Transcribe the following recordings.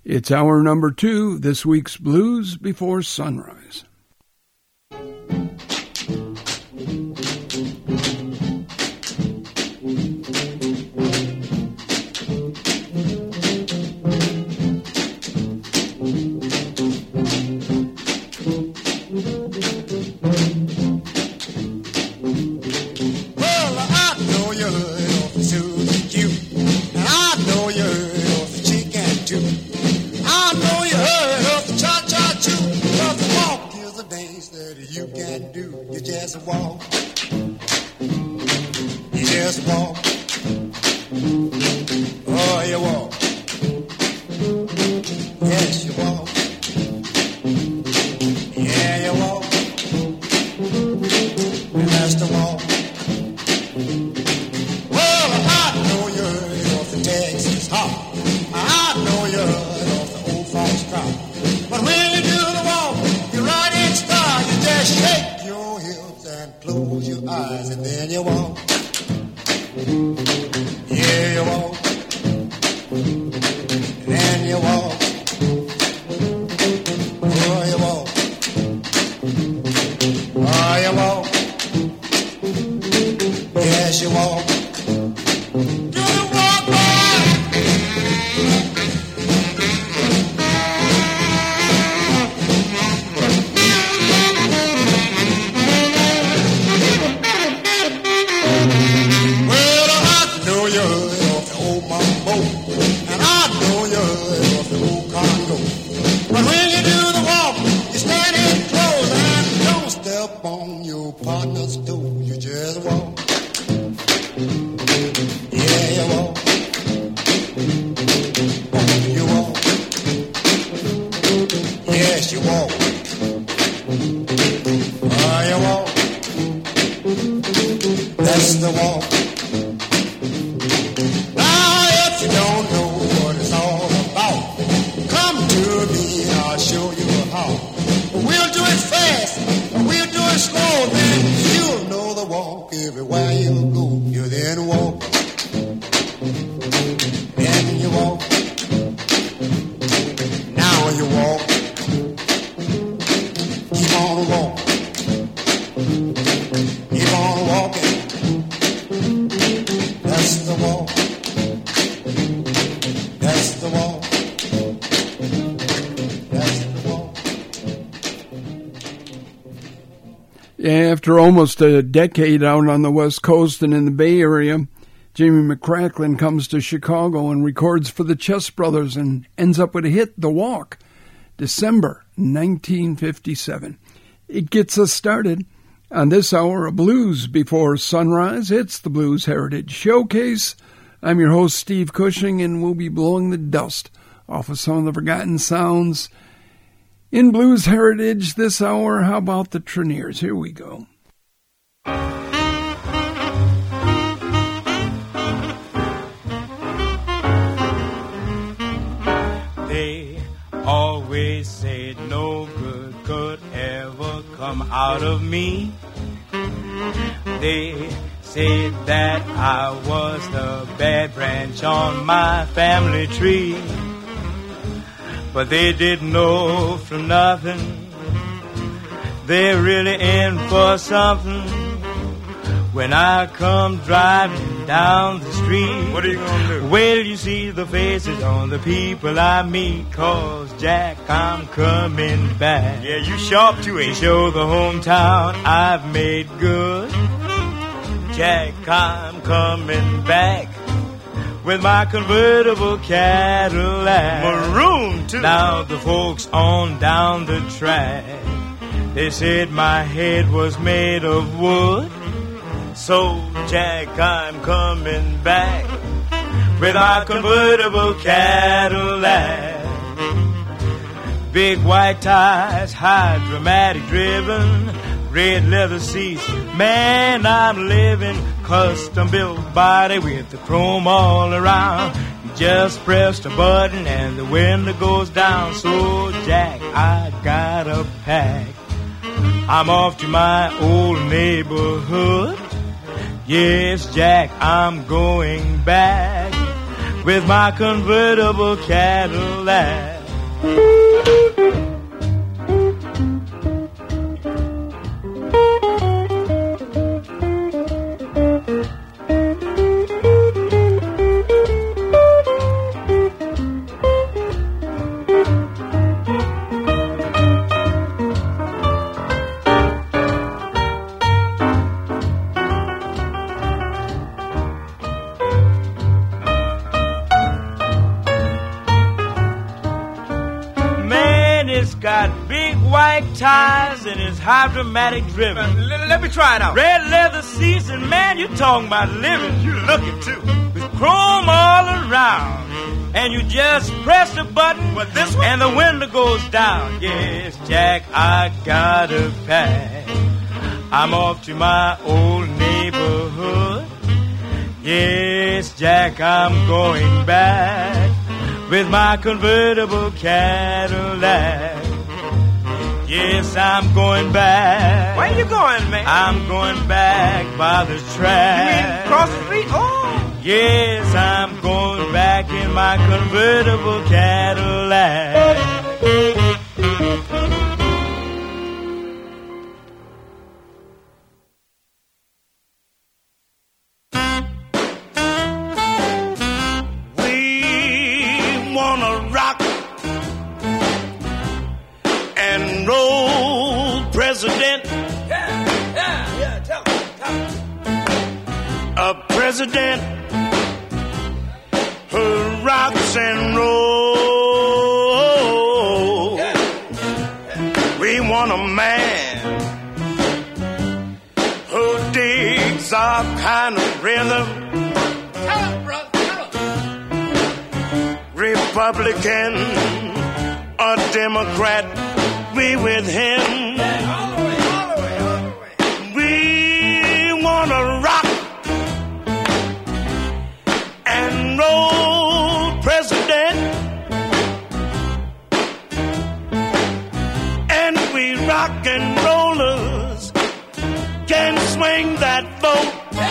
It's hour number 2, this week's Blues Before Sunrise. Walk. You just walk. Oh, you walk. Yes, you walk. Yeah, you walk. And that's the walk. Well, I know you're heard off the Texas hop. I know you're heard off the old Fox crop. But when you do the walk, you ride in style. You just shake and close your eyes and then you walk. Yeah, you walk. And then you walk. Oh, you walk. Oh, you walk. Yes, you walk. Do you walk, partner's door, you just walk. Yeah, you walk. Oh, you walk. Yes, you walk. Oh, you walk. That's the walk. Now, if you don't know what it's all about, come to me, I'll show you how. We'll do it fast, we'll do it slow, then you'll know the walk. Everywhere you go, you then walk. Then you walk. Now you walk. Keep on walking. Keep on walking. That's the walk. That's the walk. After almost a decade out on the West Coast and in the Bay Area, Jamie McCracklin comes to Chicago and records for the Chess Brothers and ends up with a hit, The Walk, December 1957. It gets us started on this hour of Blues Before Sunrise. It's the Blues Heritage Showcase. I'm your host, Steve Cushing, and we'll be blowing the dust off of some of the forgotten sounds in Blues Heritage this hour. How about the Treniers? Here we go. They always said no good could ever come out of me. They said that I was the bad branch on my family tree. But they didn't know from nothing. They're really in for something. When I come driving down the street, what are you gonna do? Well, you see the faces on the people I meet. 'Cause Jack, I'm coming back. Yeah, you sharp too, ain't you? Show the hometown I've made good. Jack, I'm coming back with my convertible Cadillac. Maroon, too. Now the folks on down the track, they said my head was made of wood. So, Jack, I'm coming back with my convertible Cadillac. Big white tires, high dramatic driven, red leather seats. Man, I'm living custom built body with the chrome all around. You just press a button and the window goes down. So, Jack, I gotta pack. I'm off to my old neighborhood. Yes, Jack, I'm going back with my convertible Cadillac. Tires and his hydromatic driven. Let me try it out. Red leather seats, and man, you're talking about living. You looking too. With chrome all around. And you just press the button, what, this one? And the window goes down. Yes, Jack, I gotta pack. I'm off to my old neighborhood. Yes, Jack, I'm going back with my convertible Cadillac. Yes, I'm going back. Where you going, man? I'm going back by the track. You mean across the street? Oh! Yes, I'm going back in my convertible Cadillac. We wanna rock and roll, President. Yeah, tell me. A president who rocks and rolls. We want a man who digs our kind of rhythm. Tell him, brother, tell him. Republican or Democrat, we with him. All the way. We wanna rock and roll, President. And we rock and rollers can swing that vote.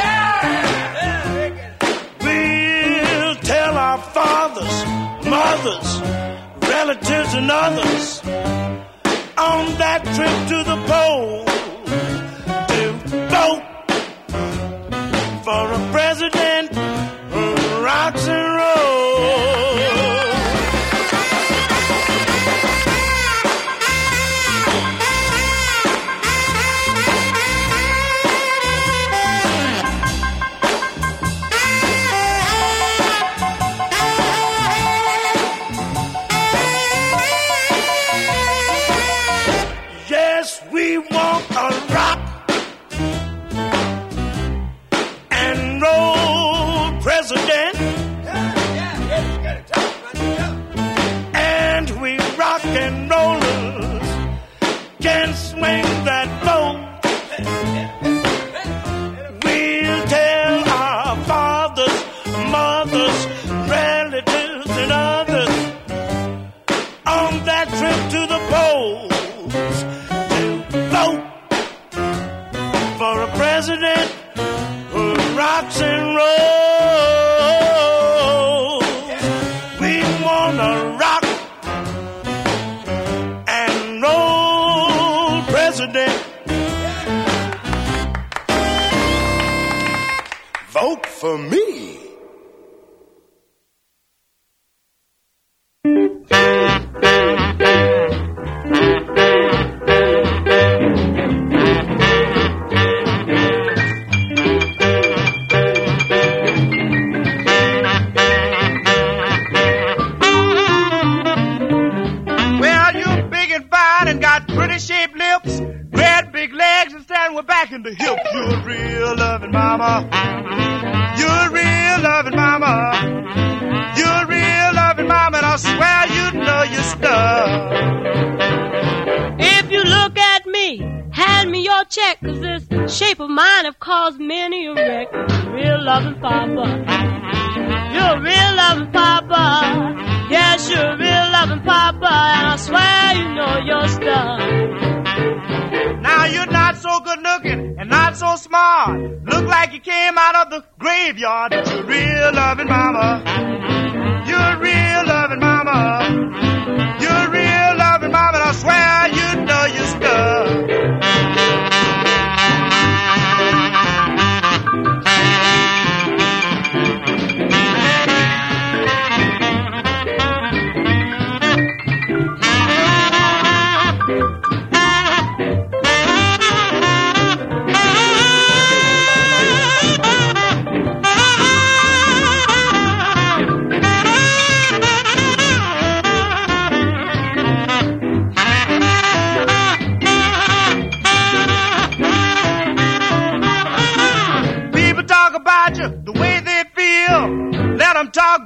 We'll tell our fathers, mothers, relatives and others on that trip to the poll to vote for a president who rocks and rolls. Yes, we want a rock and roll president. And we rock and rollers can swing that vote. We'll tell our fathers, mothers, relatives and others on that trip to the polls vote for a president who rocks and rolls. We wanna rock and roll, president. Vote for me. Shaped lips, red big legs, and stand with back in the hip. You're a real loving mama. You're a real loving mama. You're a real loving mama, and I swear you know your stuff. If you look at me, hand me your check, 'cause this shape of mine have caused many a wreck. Real loving papa. You're a real loving papa. Yes, you're a real loving papa, and I swear you know your stuff. Now you're not so good looking and not so smart. Look like you came out of the graveyard. You're a real loving mama. You're a real loving mama. You're a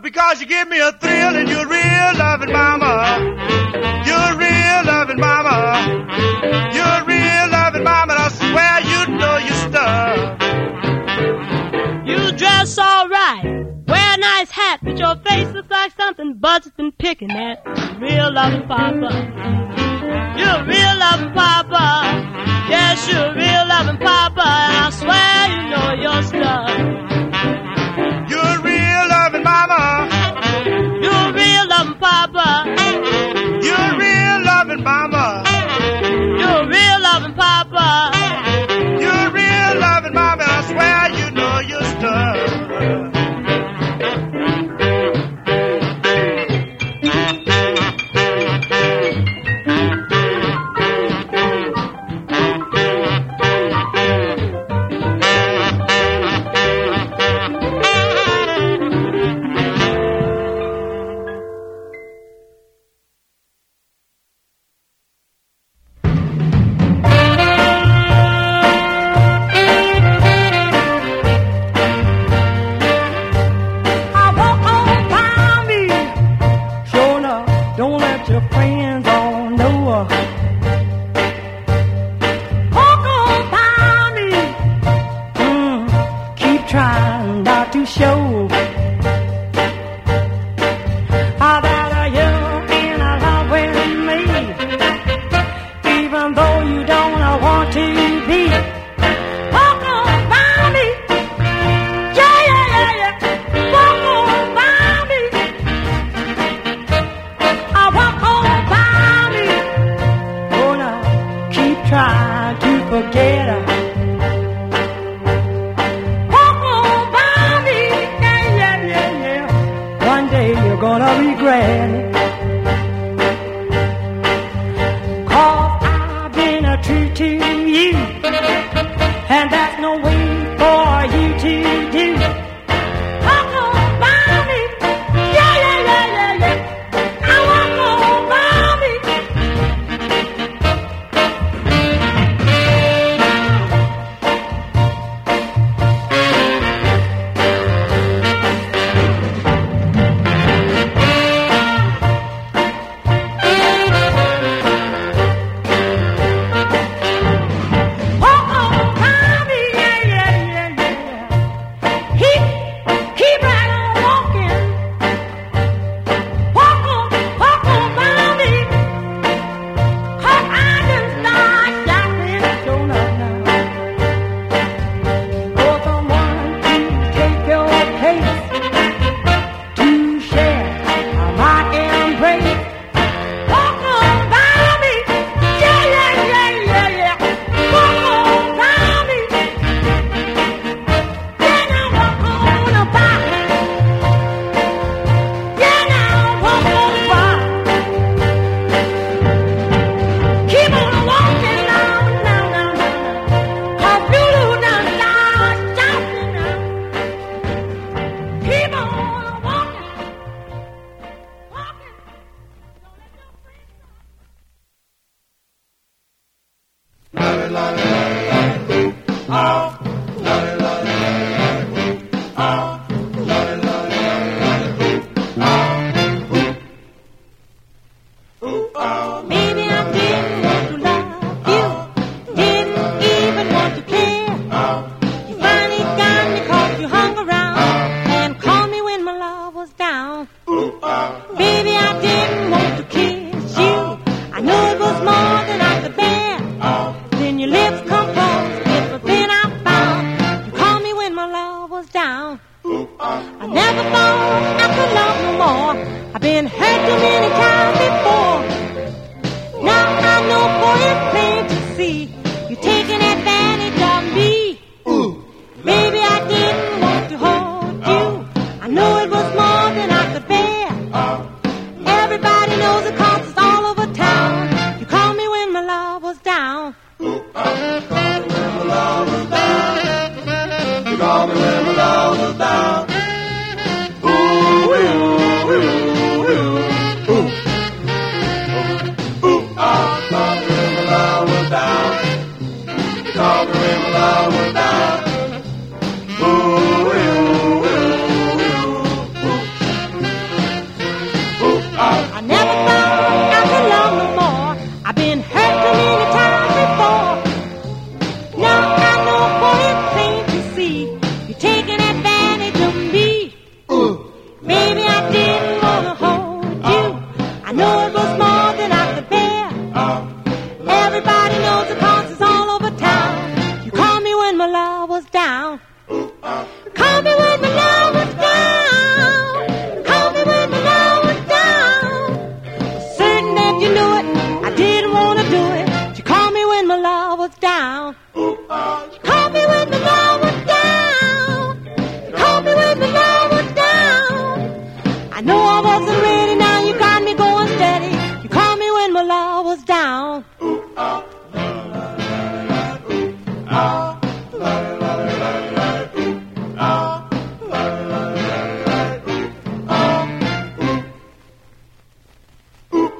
because you give me a thrill and you're real loving mama. You're real loving mama. You're real loving mama, and I swear you know your stuff. You dress all right, wear a nice hat, but your face looks like something Bud's been picking at. Real loving papa. You're real loving papa. Yes, you're real loving papa, and I swear you know your stuff. You're real loving mama. You're real loving papa. You're real loving mama. You're real loving papa. You're real loving mama, and I swear you know your stuff.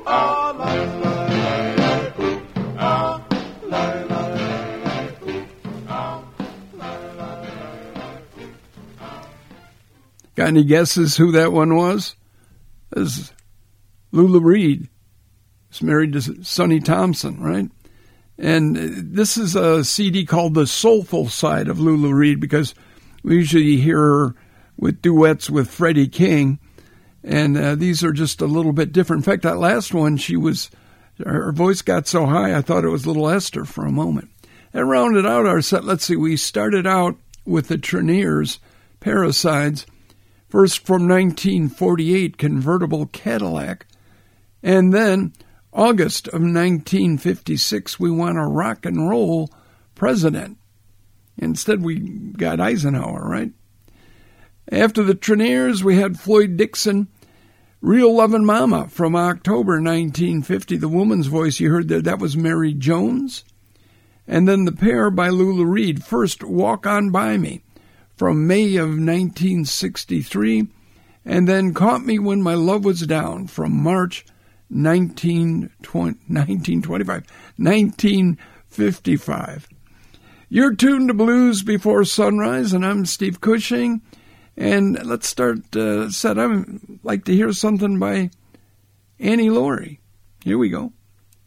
ah, la, la, la, ooh, ah, la, la, la, ooh, ah, la, la, la. Got any guesses who that one was? This is Lula Reed. She's married to Sonny Thompson, right? And this is a CD called The Soulful Side of Lula Reed, because we usually hear her with duets with Freddie King. And these are just a little bit different. In fact, that last one, her voice got so high, I thought it was Little Esther for a moment. That rounded out our set. Let's see, we started out with the Treniers, Parasides, first from 1948, Convertible Cadillac. And then August of 1956, we want a rock and roll president. Instead, we got Eisenhower, right? After the Treniers, we had Floyd Dixon, Real Lovin' Mama from October 1950. The woman's voice you heard there, that was Mary Jones. And then The Pair by Lula Reed, first Walk On By Me from May of 1963. And then Caught Me When My Love Was Down from March 1955. You're tuned to Blues Before Sunrise, and I'm Steve Cushing. And let's start set. I'd like to hear something by Annie Laurie. Here we go.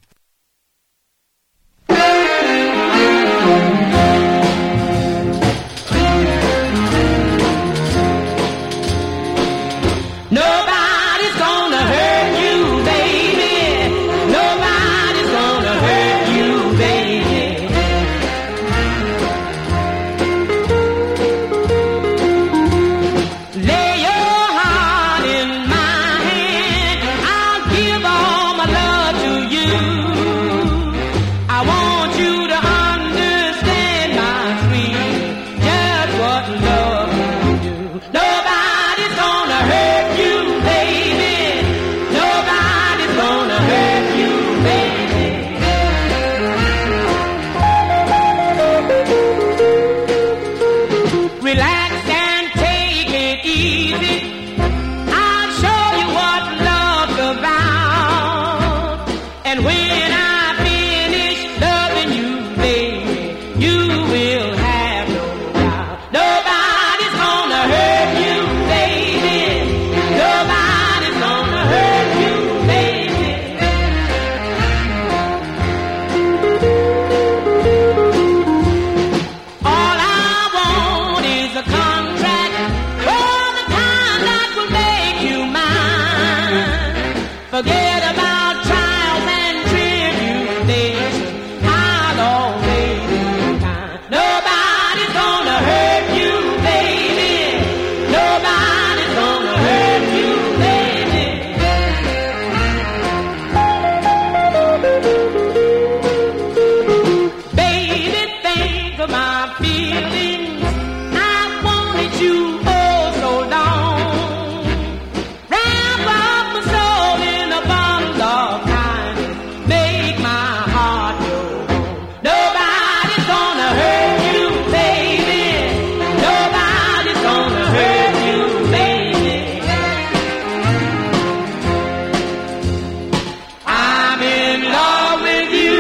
Nobody's gonna hurt you, baby. Nobody's gonna hurt you, baby. Lay your heart in my hand. I'll give all my love to you. I want you to understand, my sweet, just what love can do. Nobody's gonna hurt you, baby. Nobody's gonna hurt you, baby. Relax and take it easy. I'll show you what love's about. And when I finish loving you, baby, you will have no doubt. Nobody's gonna hurt you, baby. Nobody's gonna hurt you, baby. All I want is a contract for the kind that will make you mine. Forget about trials and tribulations. I'll always be kind. Nobody's gonna hurt you, baby. Nobody's gonna hurt you, baby. Baby, think of my feelings. I wanted you oh so long. Wrap up my soul in a bundle of kindness. Make my heart your home. Nobody's gonna hurt you, baby. Nobody's gonna hurt you, baby. I'm in love with you.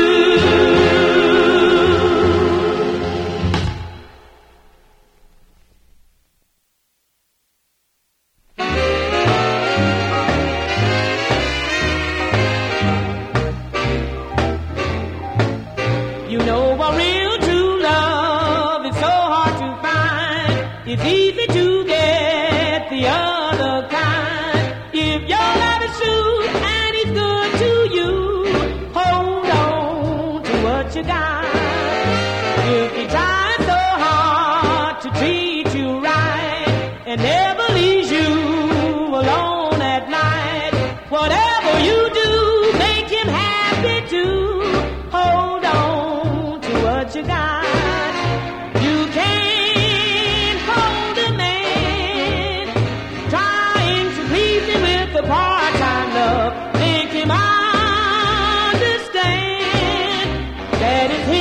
You know a real true love is so hard to find. It's easy to get the other kind. If your love is true and he's good to you, hold on to what you got. If he tries so hard to treat you right and never leaves you alone at night, whatever you do, make him happy too. Hold on to what you got. You can't hold a man trying to please him with a part-time love. Make him understand that it's him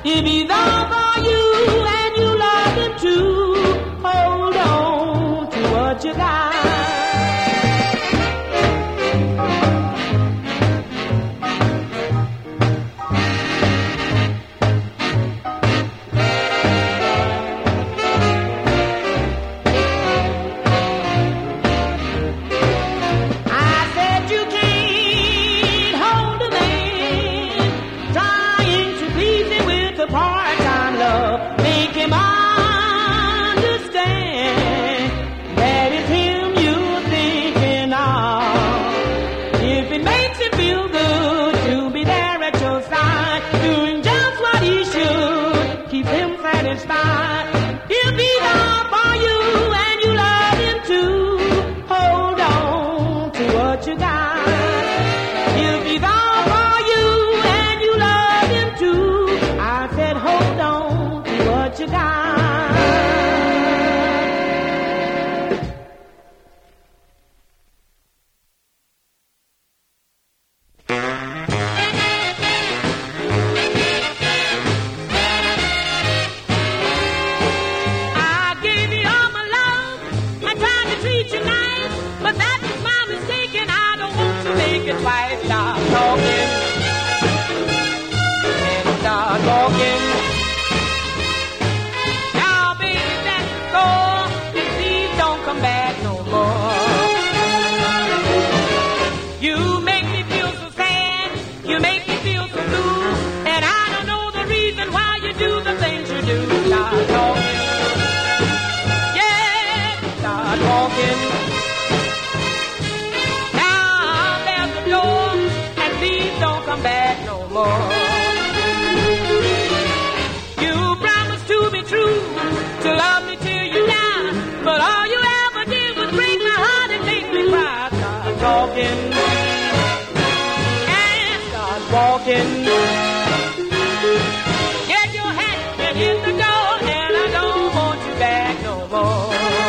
If he's all for you and you love him too, hold on to what you got. Part-time love, make him understand that it's him you're thinking of. If it makes him feel good to be there at your side, doing just what he should, keep him satisfied. If he's all for you and you love him too, hold on to what you got. If he's all for you and you love him too, I said hold on to what you got. I gave you all my love, I tried to treat you nice, but that was my mistake and I don't want to make it twice. Stop talking and start walking. Now, baby, that's go, and please don't come back no more. You make me feel so sad, you make me feel so blue, and I don't know the reason why you do the things you do. Start talking, yeah, start walking. Now there's the door, and please don't come back no more. You promised to be true, to love me till you die, but all you ever did was break my heart and make me cry. Start talking and start walking. Get your hat and hit the door, and I don't want you back no more.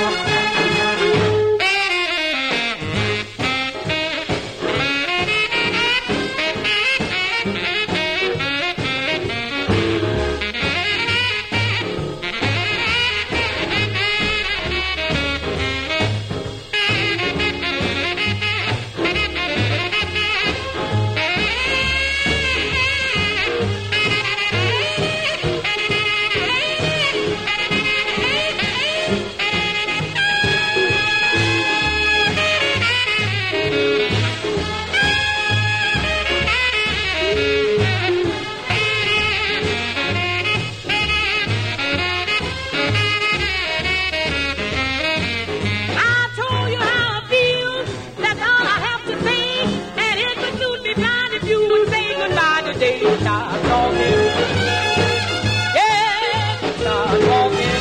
I told you how I feel, that's all I have to say, and it would soon be blind if you would say goodbye today. Start talking, yeah, start walking.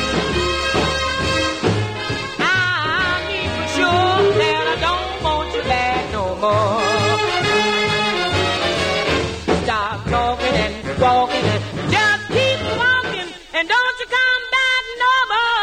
I mean for sure that I don't want you back no more. Stop talking and walking and just keep walking, and don't you come back no more.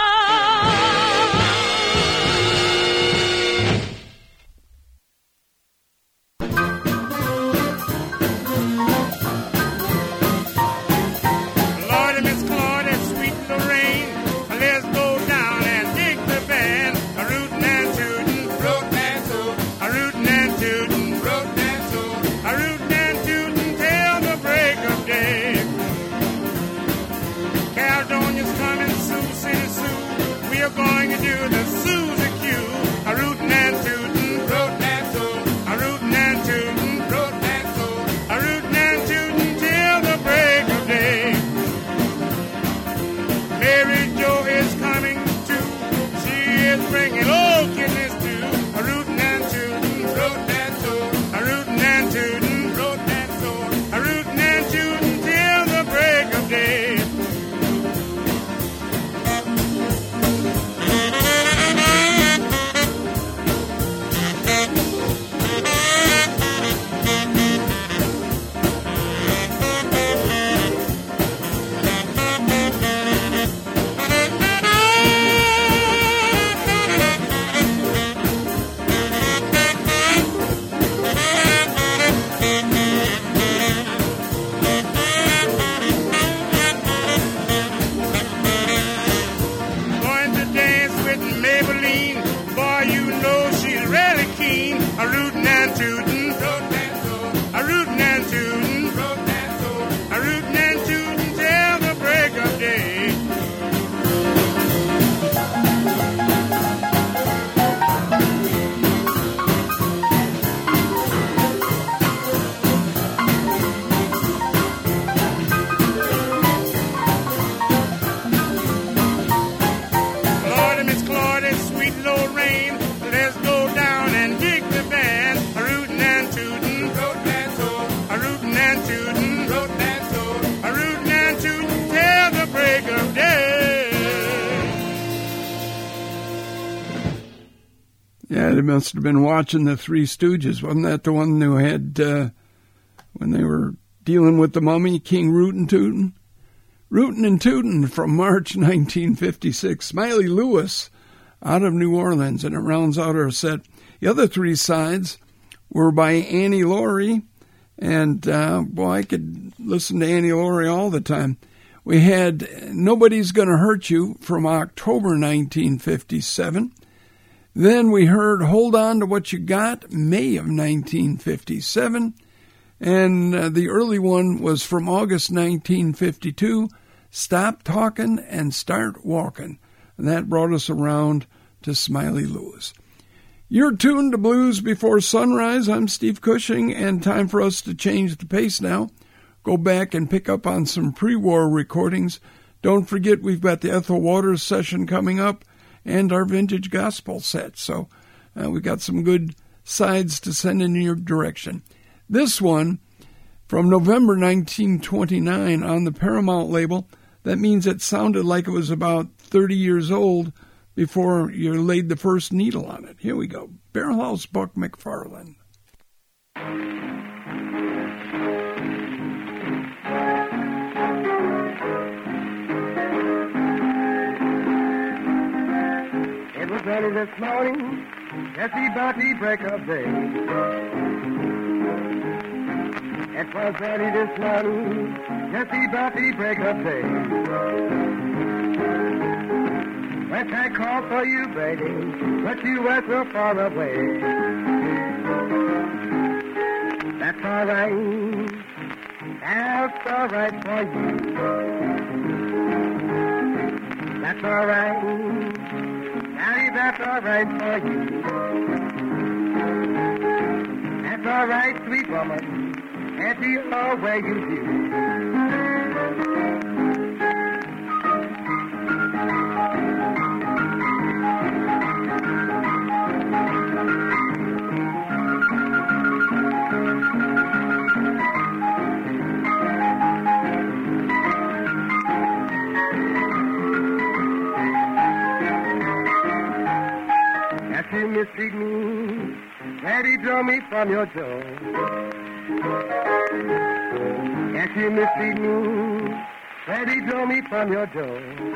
Lordy, Miss Claudia, sweet Lorraine, let's go down and dig the band. A rootin' and tootin', rootin' and tootin', a rootin' and tootin', rootin' and tootin', a rootin' and tootin' till the break of day. Cows don't Yeah, they must have been watching the Three Stooges. Wasn't that the one who had, when they were dealing with the mummy, King Rootin' Tootin'? Rootin' and Tootin' from March 1956. Smiley Lewis out of New Orleans, and it rounds out our set. The other three sides were by Annie Laurie, and boy, I could listen to Annie Laurie all the time. We had Nobody's Gonna Hurt You from October 1957. Then we heard Hold On to What You Got, May of 1957. And the early one was from August 1952, Stop Talkin' and Start Walkin'. And that brought us around to Smiley Lewis. You're tuned to Blues Before Sunrise. I'm Steve Cushing, and time for us to change the pace now. Go back and pick up on some pre-war recordings. Don't forget we've got the Ethel Waters session coming up and our vintage gospel set. So we've got some good sides to send in your direction. This one, from November 1929 on the Paramount label, that means it sounded like it was about 30 years old before you laid the first needle on it. Here we go. Barrelhouse Buck McFarland. It was early this morning, just about the break of day. It was early this morning, just about the break of day. When I called for you, baby, but you were so far away. That's all right. That's all right for you. That's all right. Daddy, that's all right for you. That's all right, sweet woman. And you all where you do. You mistreat me, Daddy drove me from your door. Yes, you mistreat me, Daddy drove me from your door.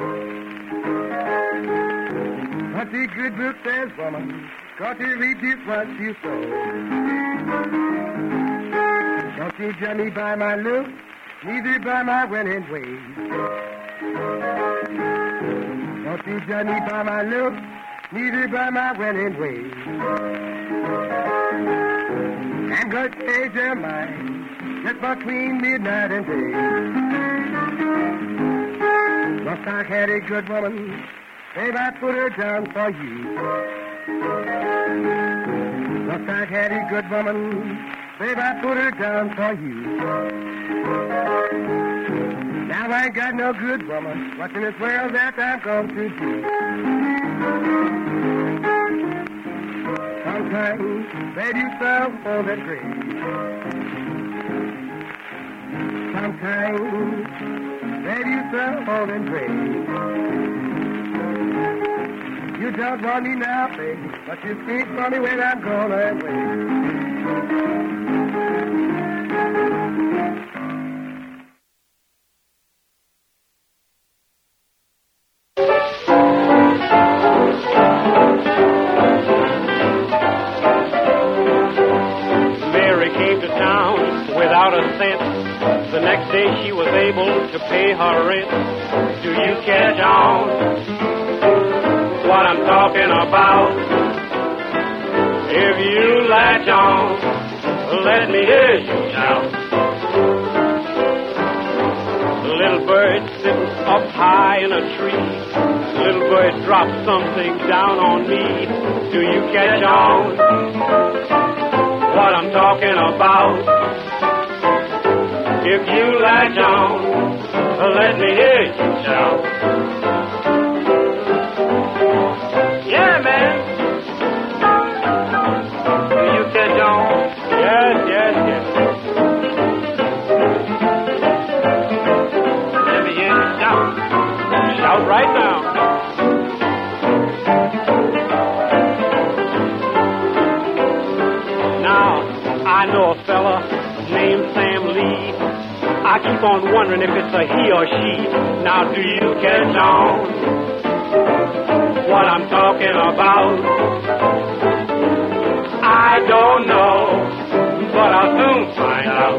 But the good book says, woman, got to read this what you sow. Don't you judge me by my looks, neither by my winning ways. Don't you judge me by my looks, neither by my winning ways. I'm going to change your mind just between midnight and day. Once I had a good woman, babe, I put her down for you. Once I had a good woman, babe, I put her down for you. Now I ain't got no good woman. What in this world that I'm going to do? Sometimes, baby, you so old and gray. Sometimes, baby, you so old and gray. You don't want me now, baby, but you speak for me when I'm gone away. The next day she was able to pay her rent. Do you catch on what I'm talking about? If you latch on, let me hear you shout. The little bird sitting up high in a tree. Little bird dropped something down on me. Do you catch on what I'm talking about? If you latch on, let me hear you shout. Yeah, man. You catch on? Yes, yes, yes. Let me hear you shout. Shout right now. I know a fella named Sam Lee. I keep on wondering if it's a he or she. Now do you catch on what I'm talking about? I don't know, but I'll soon find out.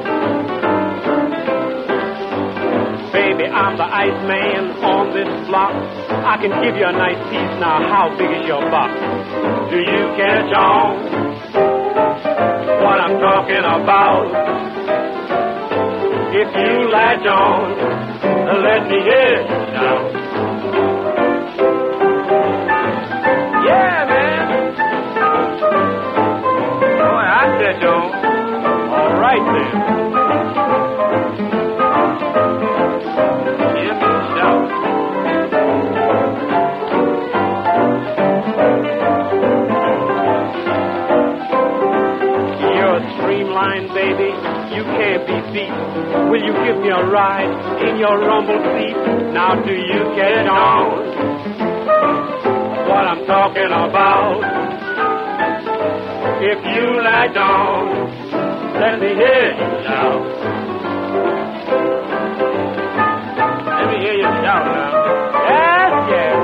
Baby, I'm the ice man on this block. I can give you a nice piece. Now, how big is your box? Do you catch on what I'm talking about? If you latch on, let me hear you now. Yeah, man. Boy, I catch on. All right, then. Give me a shout. You're a streamline, baby. You can't be beat. Will you give me a ride in your rumble seat? Now do you catch on what I'm talking about? If you latch on, let me hear you shout. Let me hear you shout now. Yes, yes.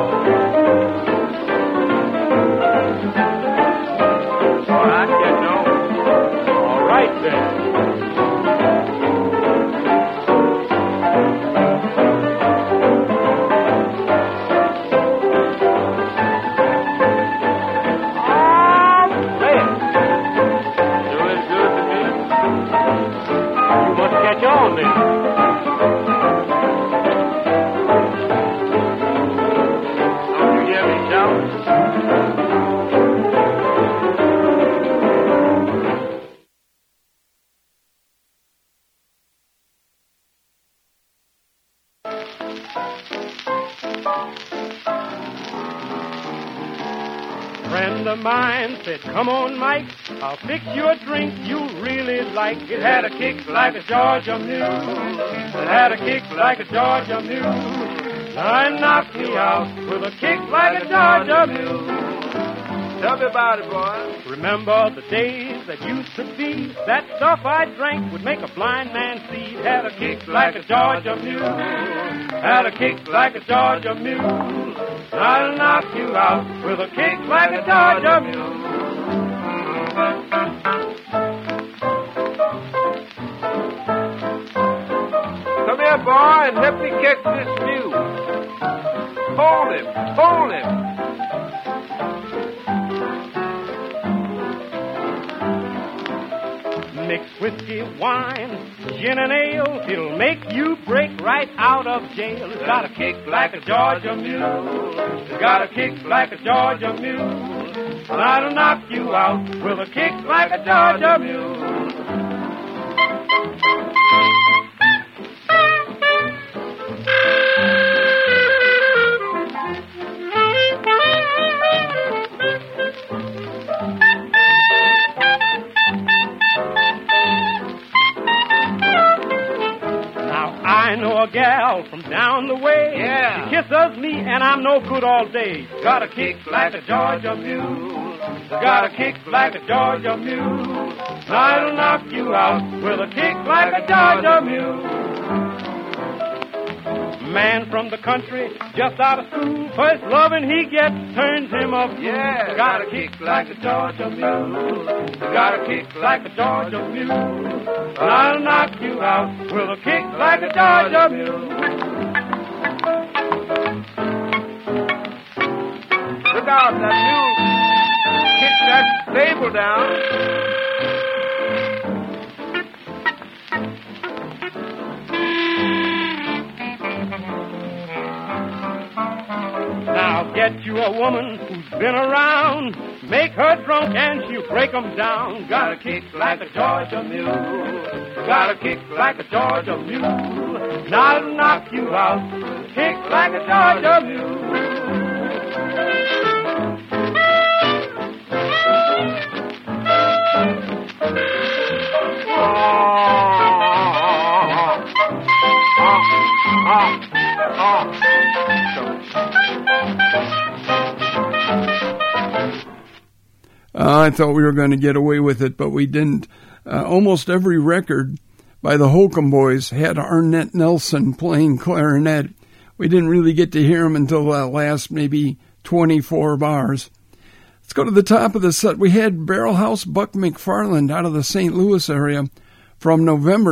All right, get on. All right, then. Friend of mine said, come on, Mike, I'll fix you a drink you really like. It had a kick like a Georgia mule. It had a kick like a Georgia mule. I knocked me out with a kick like a Georgia mule. Tell me about it, boy. Remember the days that used to be, that stuff I drank would make a blind man see. It had a kick like a Georgia mule. Had a kick like a Georgia mule. I'll knock you out with a kick like a Georgia mule. Come here, boy, and help me catch this mule. Hold him, hold him. Mix whiskey, wine, gin and ale. It'll make you break right out of jail. It's got a kick like a Georgia mule. It's got a kick like a Georgia mule. And I'll knock you out with a kick like a Georgia mule. I know a gal from down the way. Yeah. She kisses me and I'm no good all day. Got a kick like a Georgia mule. Got a kick like a Georgia mule. I'll knock you out with a kick like a Georgia mule. Man from the country, just out of school, first loving he gets turns him up. Yeah. Got a kick like a Georgia mule. Got a kick like a Georgia mule. And I'll knock you out with a kick like a Georgia mule. Look out, that mule kicked that stable down. Now get you a woman who's been around. Make her drunk and she'll break 'em down. Got a kick like a Georgia mule. Got a kick like a Georgia mule. And I'll knock you out. Kick like a Georgia mule. I thought we were going to get away with it, but we didn't. Almost every record by the Holcomb Boys had Arnett Nelson playing clarinet. We didn't really get to hear him until the last maybe 24 bars. Let's go to the top of the set. We had Barrelhouse Buck McFarland out of the St. Louis area from November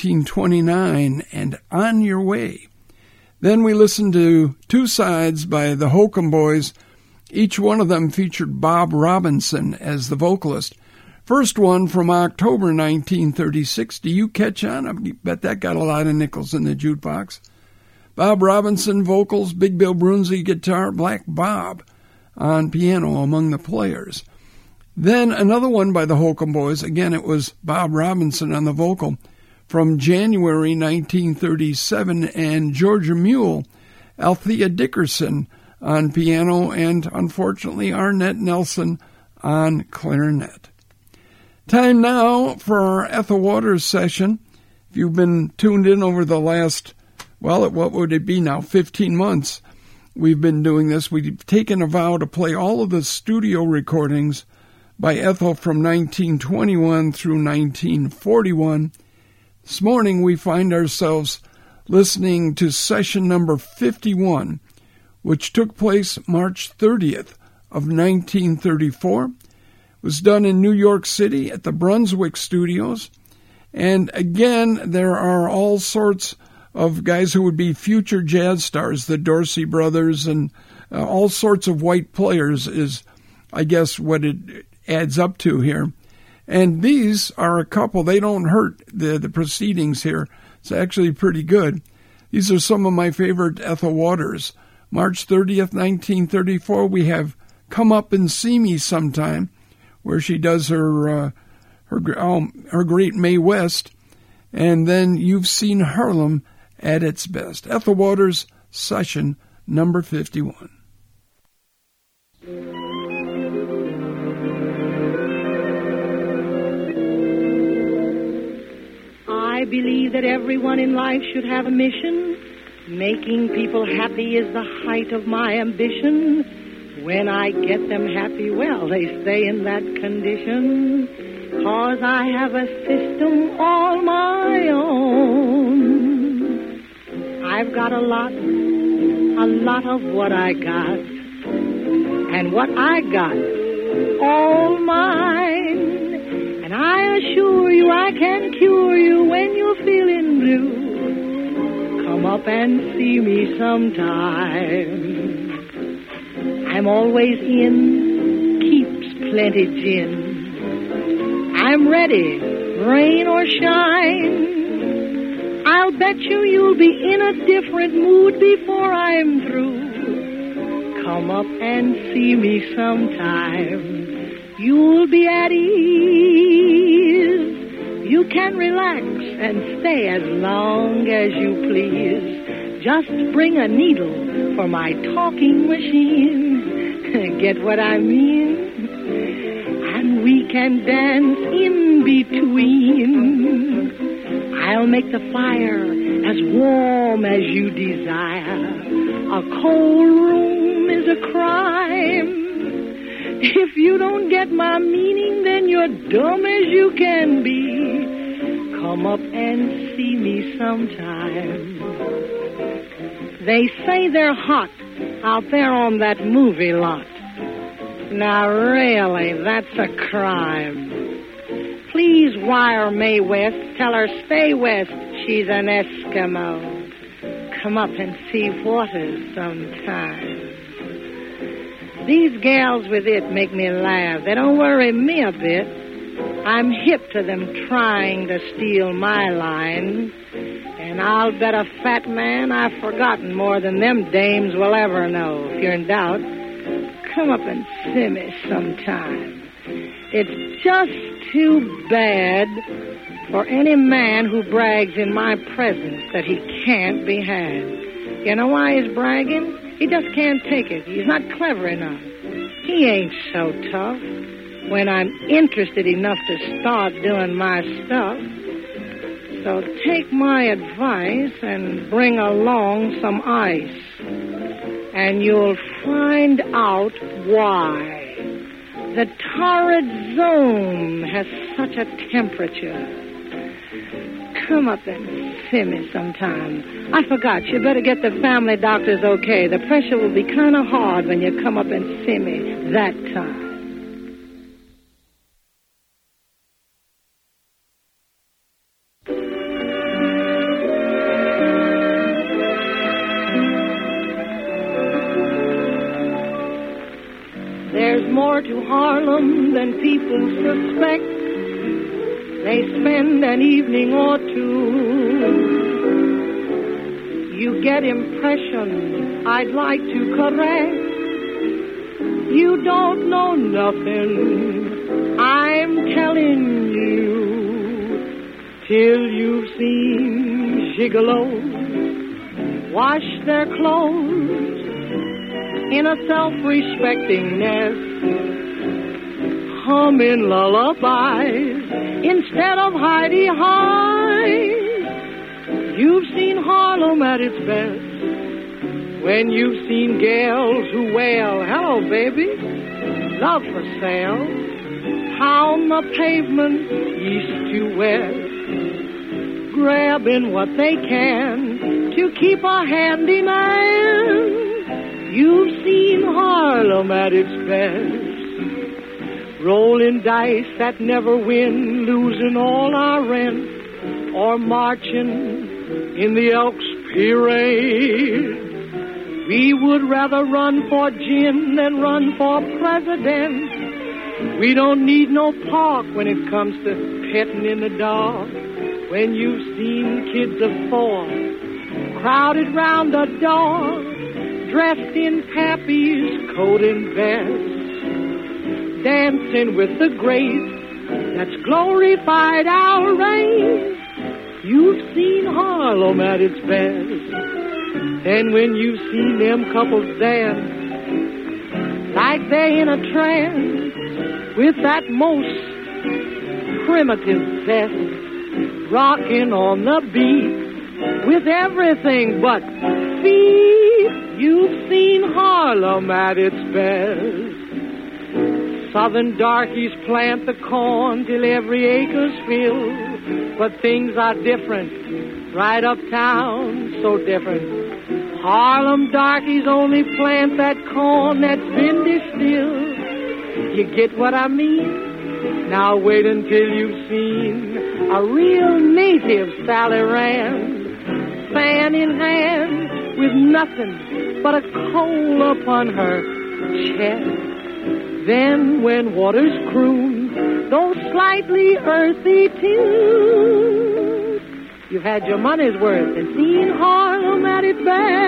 1929 and On Your Way. Then we listened to two sides by the Holcomb Boys. Each one of them featured Bob Robinson as the vocalist. First one from October 1936. Do you catch on? I bet that got a lot of nickels in the jukebox. Bob Robinson vocals, Big Bill Brunzi guitar, Black Bob on piano among the players. Then another one by the Holcomb Boys. Again, it was Bob Robinson on the vocal from January 1937, and Georgia Mule, Althea Dickerson on piano, and unfortunately Arnett Nelson on clarinet. Time now for our Ethel Waters session. If you've been tuned in over the last, well, what would it be now, 15 months, we've been doing this. We've taken a vow to play all of the studio recordings by Ethel from 1921 through 1941. This morning we find ourselves listening to session number 51, which took place March 30th of 1934. It was done in New York City at the Brunswick Studios. And again, there are all sorts of guys who would be future jazz stars, the Dorsey brothers, and all sorts of white players is, I guess, what it adds up to here. And these are a couple. They don't hurt the proceedings here. It's actually pretty good. These are some of my favorite Ethel Waters. March 30th, 1934, we have Come Up and See Me Sometime, where she does her great Mae West. And then You've Seen Harlem at its best. Ethel Waters, session number 51. I believe that everyone in life should have a mission. Making people happy is the height of my ambition. When I get them happy, well, they stay in that condition. 'Cause I have a system all my own. I've got a lot of what I got. And what I got, all mine. And I assure you I can cure you when you're feeling blue. Come up and see me sometime. I'm always in, keeps plenty gin. I'm ready, rain or shine. I'll bet you'll be in a different mood before I'm through. Come up and see me sometime. You'll be at ease. You can relax and stay as long as you please. Just bring a needle for my talking machine. Get what I mean? And we can dance in between. I'll make the fire as warm as you desire. A cold room is a crime. If you don't get my meaning, then you're dumb as you can be. Come up and see me sometime. They say they're hot out there on that movie lot. Now really, that's a crime. Please wire Mae West, tell her stay west, she's an Eskimo. Come up and see Waters sometime. These gals with it make me laugh. They don't worry me a bit. I'm hip to them trying to steal my line. And I'll bet a fat man I've forgotten more than them dames will ever know. If you're in doubt, come up and see me sometime. It's just too bad for any man who brags in my presence that he can't be had. You know why he's bragging? He just can't take it. He's not clever enough. He ain't so tough when I'm interested enough to start doing my stuff. So take my advice and bring along some ice. And you'll find out why. The torrid zone has such a temperature. Come up and see me sometime. I forgot, you better get the family doctors okay. The pressure will be kind of hard when you come up and see me that time. There's more to Harlem than people suspect. They spend an evening or two. You get impressions I'd like to correct. You don't know nothing, I'm telling you, till you've seen gigolos wash their clothes in a self-respecting nest, humming lullabies instead of hidey-high. You've seen Harlem at its best when you've seen gals who wail, hello, baby, love for sale, pound the pavement east to west, grabbing what they can to keep a handy man. You've seen Harlem at its best, rolling dice that never win, losing all our rent, or marching in the Elks Parade. We would rather run for gin than run for president. We don't need no park when it comes to petting in the dark. When you've seen kids of 4 crowded round the door, dressed in pappies, coat and vest, dancing with the great that's glorified our race. You've seen Harlem at its best. And when you've seen them couples dance, like they're in a trance, with that most primitive zest, rocking on the beat, with everything but feet. You've seen Harlem at its best. Southern darkies plant the corn till every acre's filled, but things are different right uptown, so different. Harlem darkies only plant that corn that's been distilled. You get what I mean? Now wait until you've seen a real native Sally Rand, fan in hand, with nothing but a coal upon her chest. Then when waters croon those slightly earthy tunes, you've had your money's worth and seen Harlem at its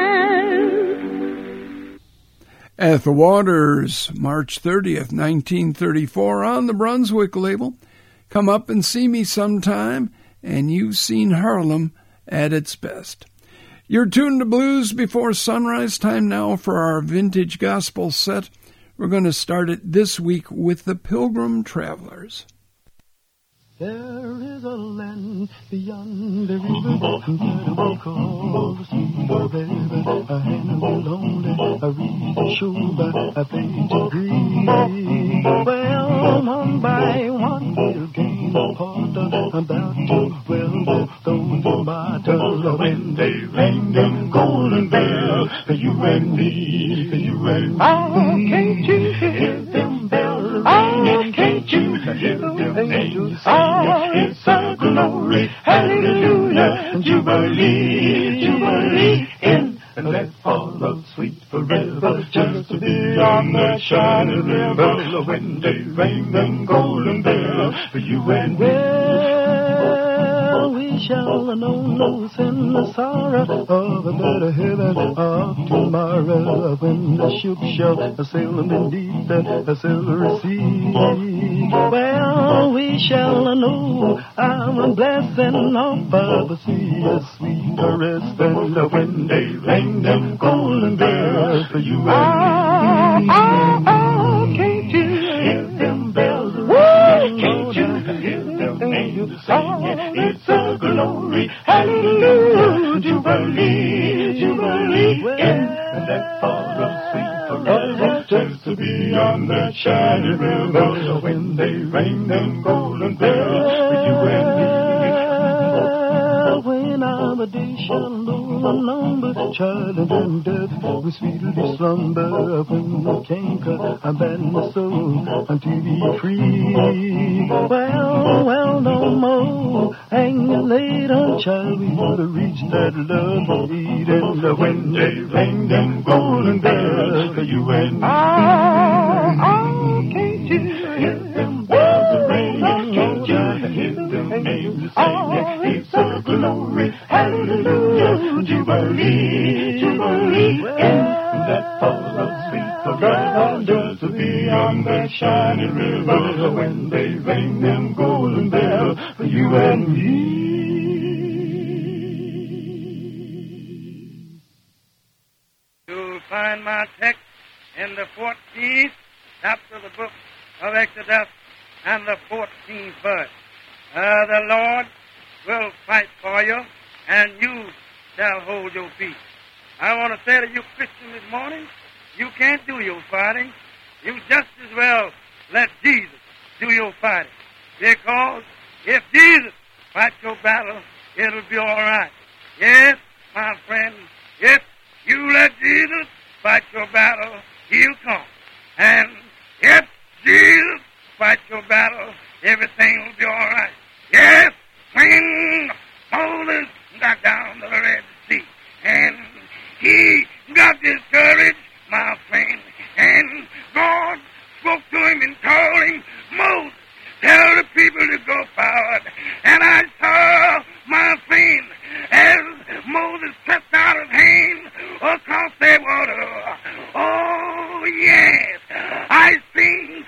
best. Ethel Waters, March 30th, 1934, on the Brunswick label. Come up and see me sometime, and you've seen Harlem at its best. You're tuned to Blues Before Sunrise. Time now for our vintage gospel set. We're going to start it this week with the Pilgrim Travelers. There is a land beyond the river that we call the sea, baby. A hand lonely, a reed shoulder by a faded breeze. Well, one by one we'll gain a part about to well those matter when they ring them golden bells for you and me, for you and me. Oh, can't you hear them bells? Oh, can't you hear them angels sing? It's a glory, hallelujah, jubilee, jubilee in the land of sweet forever, just to be on the shining river when they ring them golden bells for you and me. Well, we shall know no sin, the sorrow of a better heaven of tomorrow when the ship shall sail beneath the silvery sea. Well, we shall know our blessing off of the sea, a sweet caress, and when they ring them golden bells for you and me. Can't you hear them bells ring? Can't you hear them angels sing? It's a glory, hallelujah, jubilee, jubilee in that far of sweet, just to be on that shining river when they ring them golden bells for you and me. When our days shall know a number, child and death will sweetly slumber when the canker bend the soul unto be free. Well, no more hanging later, child, we ought to reach that love we need. And when they ring them golden bells for you and me. Oh, can't you hear them bells ringing? Can't you hear them angels singing? It's a glory, hallelujah, jubilee, jubilee. And that falls of sweet God just to be on that shining river when they ring them golden bells for you and me. You'll find my text in the 14th chapter of the book of Exodus and the 14th verse. The Lord will fight for you, and you shall hold your peace. I want to say to you Christians this morning, you can't do your fighting. You just as well let Jesus do your fighting. Because if Jesus fights your battle, it'll be all right. Yes, my friend, if you let Jesus fight your battle, he'll come. And if Jesus fights your battle, everything will be all right. Yes, when Moses got down to the Red Sea, and he got discouraged, my friend, and God spoke to him and told him, Moses, tell the people to go forward. And I saw, my friend, as Moses stretched out his hand across that water, oh yes, I seen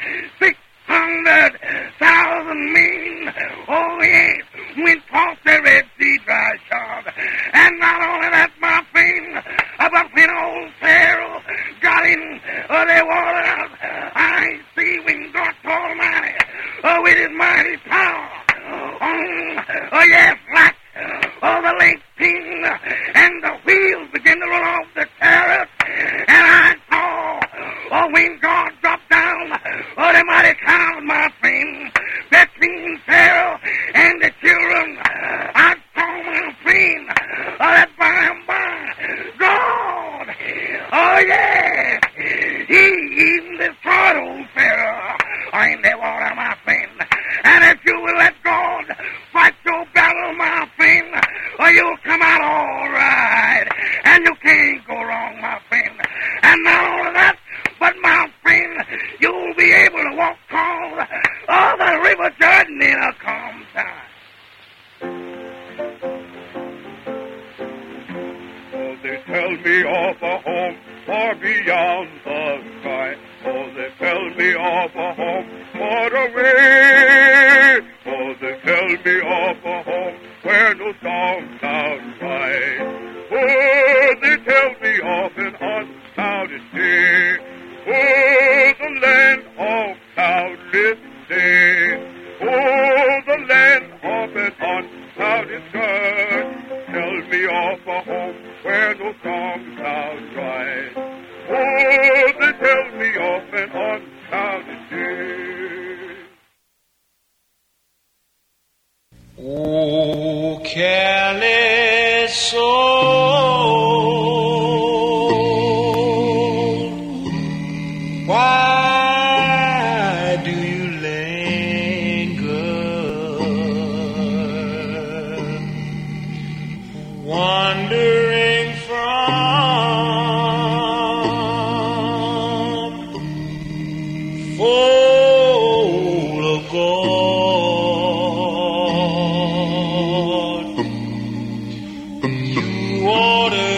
600,000 men, oh yes, went across the Red Sea dry shod. And not only that, my friend, but when old Pharaoh got in the water, I see when God Almighty, with his mighty power, yes, like the lake thing, and the wheels began to roll off the chariot, and I saw, when God dropped down, the mighty cloud, my friend, between Pharaoh and the children, I saw, my friend, that by and by, God, oh yeah, he even destroyed old Pharaoh in the water, my friend. And if you will let God fight your battle, my friend, you'll come out all right. And you can't go wrong, my friend. And not only that, but my friend, you'll be able to walk across the river Jordan in a calm time. Oh, they tell me of a home far beyond the sky. Oh, they tell me of a home far away. Oh, they tell me of a home where no storm clouds rise. Oh, they tell me of an unclouded day. Oh, the land of cloudless day. Oh, the land of an unclouded sky. Tell me of a home where no storm clouds rise. Oh, they tell me of an unclouded day. Oh, careless soul, why do you linger, wandering from fold of gold? You ought to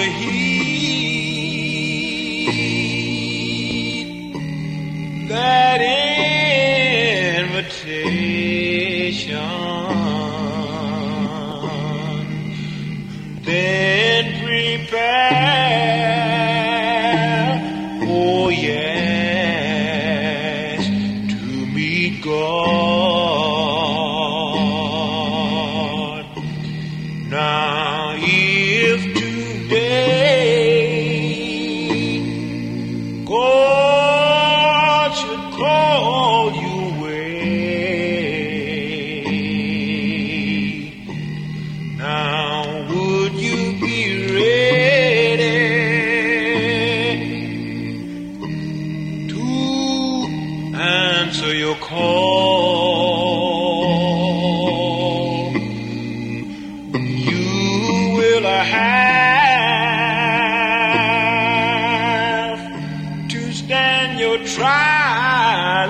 heed that invitation, then prepare, oh yes, to meet God. Now if today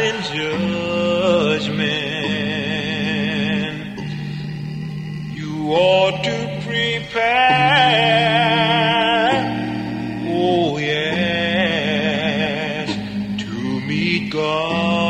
in judgment. You ought to prepare, oh yes, to meet God.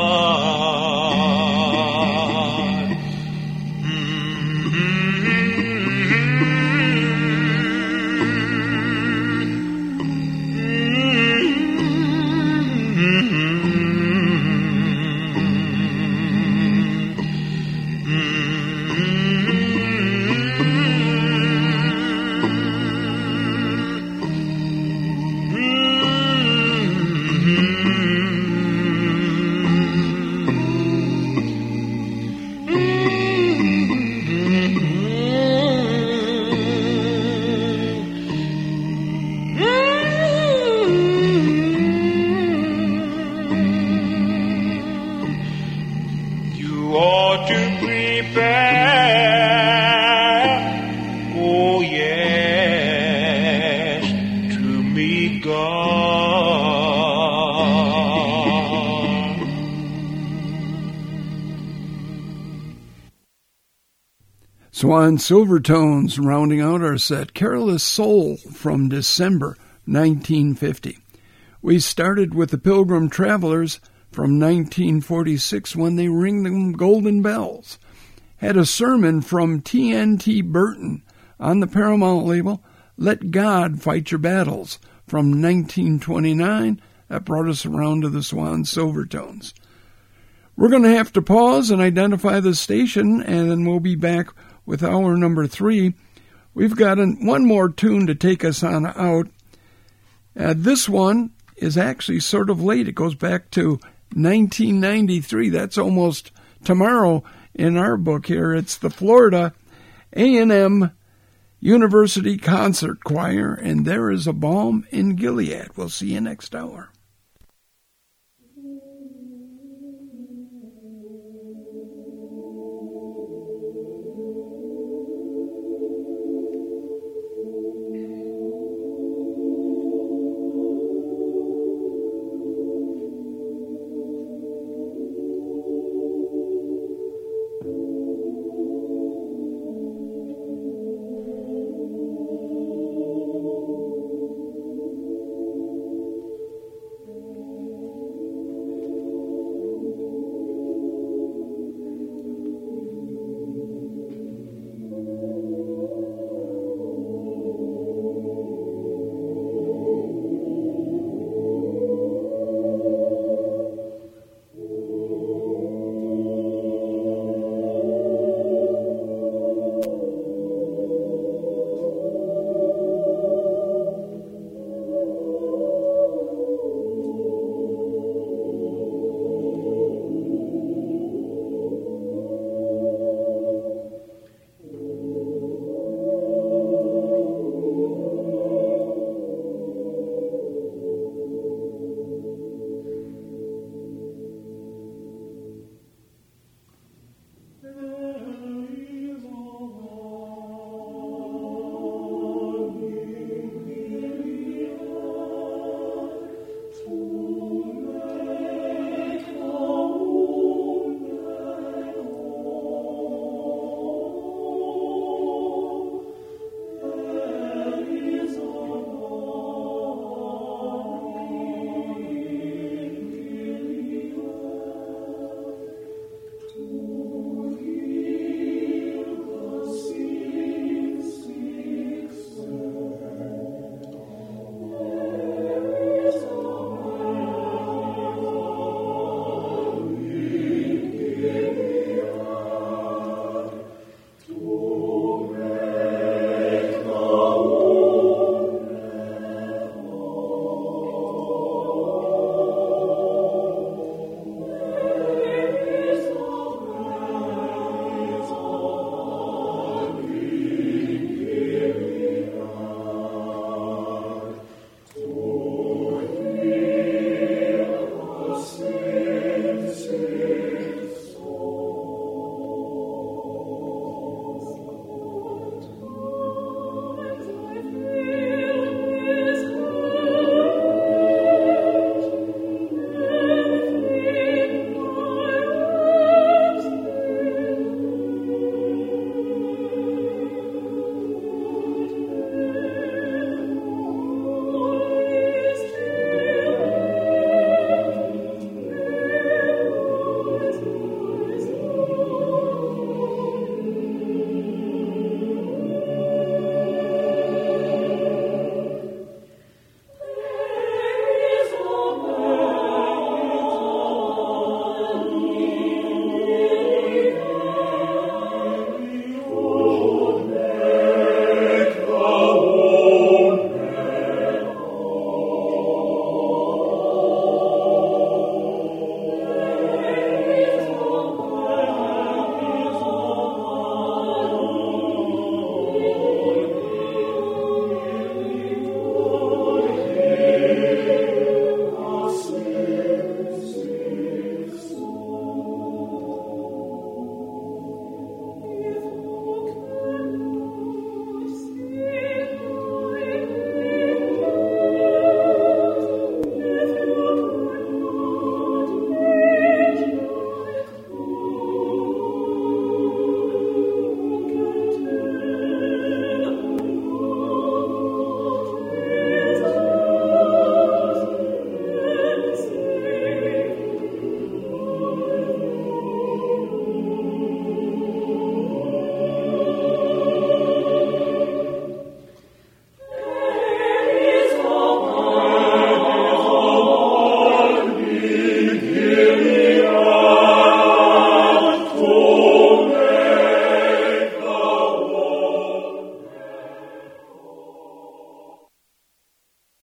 Swan Silvertones rounding out our set, Careless Soul from December 1950. We started with the Pilgrim Travelers from 1946 when they ring them golden bells. Had a sermon from T.N.T. Burton on the Paramount label, Let God Fight Your Battles from 1929. That brought us around to the Swan Silvertones. We're going to have to pause and identify the station, and then we'll be back with hour number 3. We've got one more tune to take us on out. This one is actually sort of late. It goes back to 1993. That's almost tomorrow in our book here. It's the Florida A&M University Concert Choir, and There Is a Balm in Gilead. We'll see you next hour.